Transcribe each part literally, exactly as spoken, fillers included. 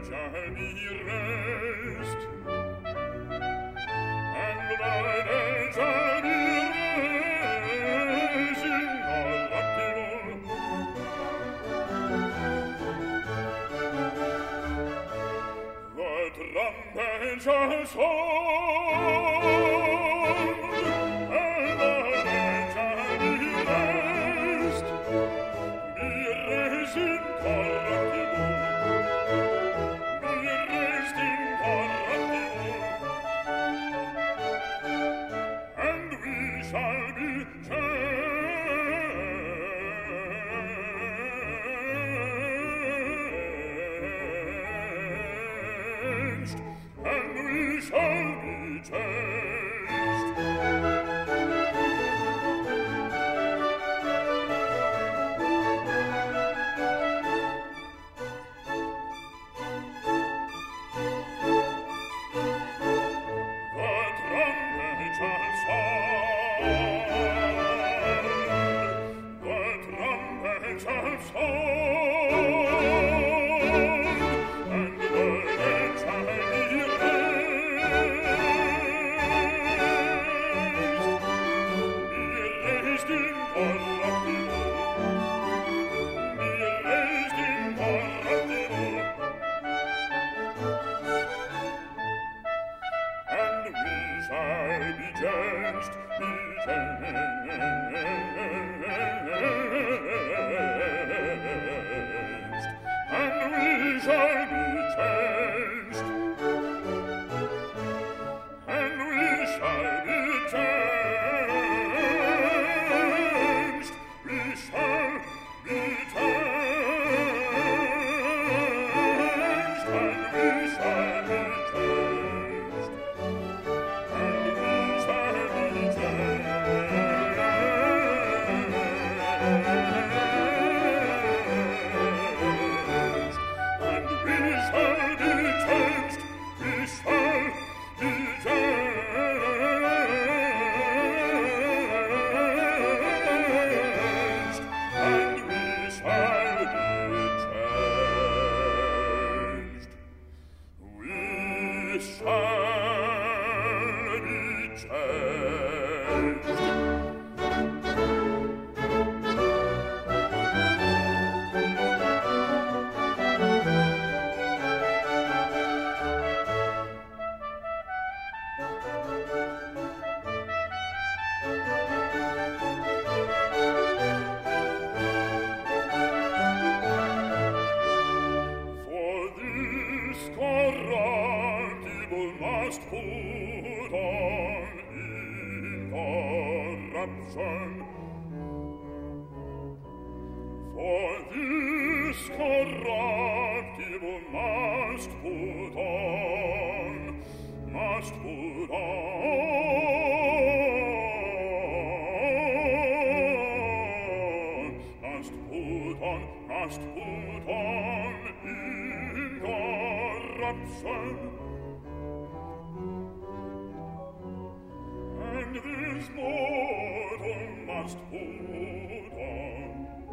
shall be raised, and the dead shall be raised incorruptible. The trumpet shall sound, and the dead shall be raised, be raised incorruptible, be raised incorruptible, and we shall be changed, and we shall be changed. The trumpet shall sound, the trumpet shall sound, and the dead shall be raised, be raised incorruptible, be raised incorruptible, and we shall be changed, be changed, and we shall be changed, and we shall be changed, we shall be changed, and we shall be changed, and we shall be changed, and we shall be changed, we shall be changed, and we shall be changed, we shall be changed. For this corruptible must put on incorruption. For this corruptible must put on, must put on, must put on, must put on incorruption. And this mortal must put on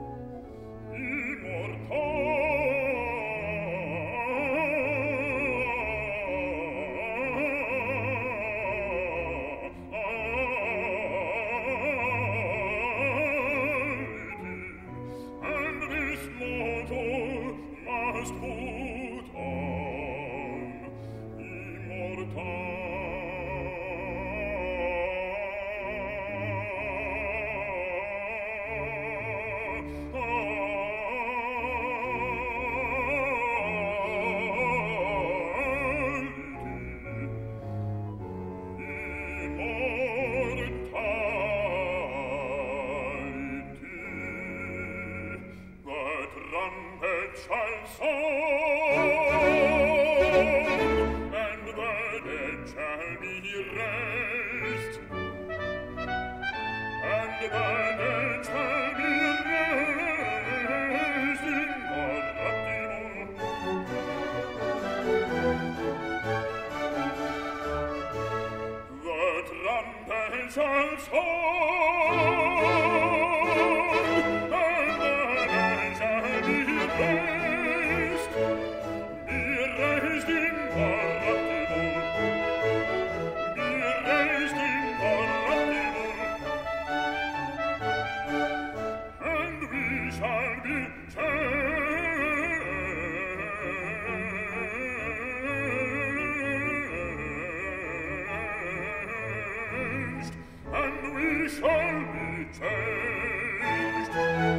immortality, and this mortal must put on trumpet shall sound, and the dead shall be raised, and the dead shall be raised incorruptible. The trumpet shall sound, and the dead shall be raised, be raised shall be changed.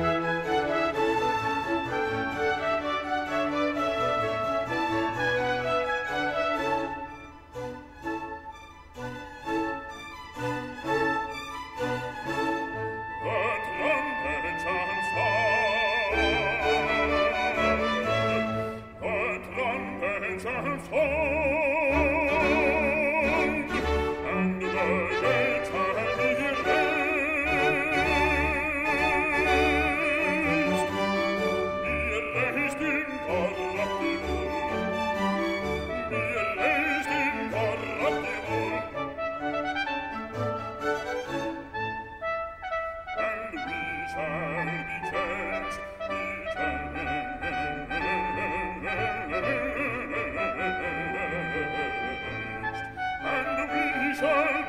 The trumpets shall sound, the trumpets shall sound, and the gates shall be raised, be raised incorruptible, be raised incorruptible, and we shall be changed, be changed, and we shall